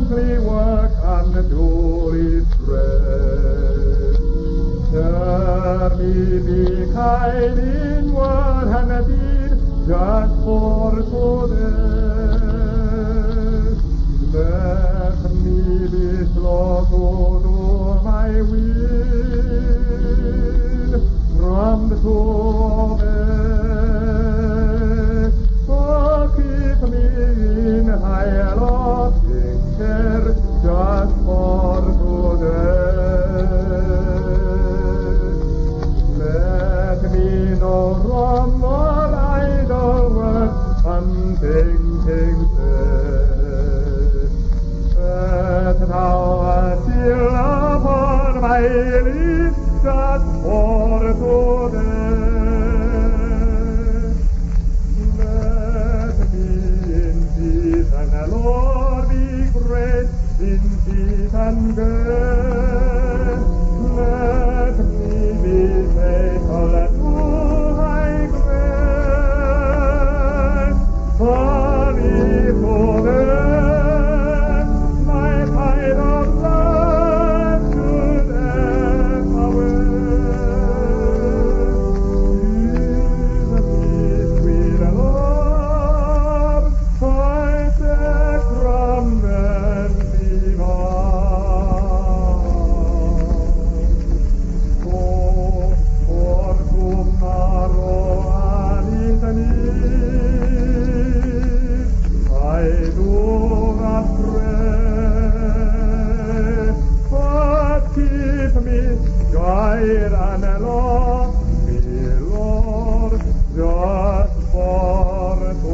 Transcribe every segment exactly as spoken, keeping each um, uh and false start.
simply work and do its rest. Serve me, be kind in word and deed, just for today. Let me be slow to do my will, prompt to obey. Oh, keep me in high loving care, just for today. Let me know from all idle words unthinking faith, that thou art still upon my lips, just for today. Let me in peace and the Lord be great, in peace and good. Let me be faithful to thy grace. Funny for them, my tide of life should ebb away. Jesus is sweet love, thy sacrament divine. Oh, for tomorrow and eternity, I do not pray, but keep me, guide and love me, Lord, just for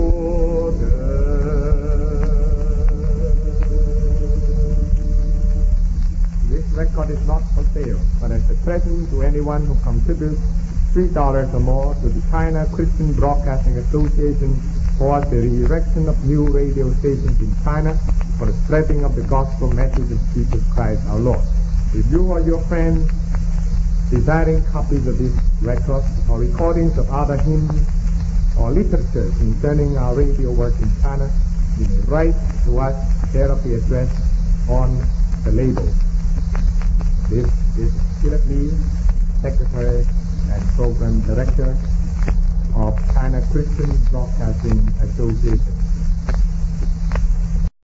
today. This record is not for sale, but as a present to anyone who contributes three dollars or more to the China Christian Broadcasting Association for the erection of new radio stations in China for the spreading of the gospel message of Jesus Christ our Lord. If you or your friends desiring copies of this record or recordings of other hymns or literature concerning our radio work in China, you may write to us, care of the address on the label. This is Philip Lee, Secretary and Program Director of China Christian Broadcasting Association.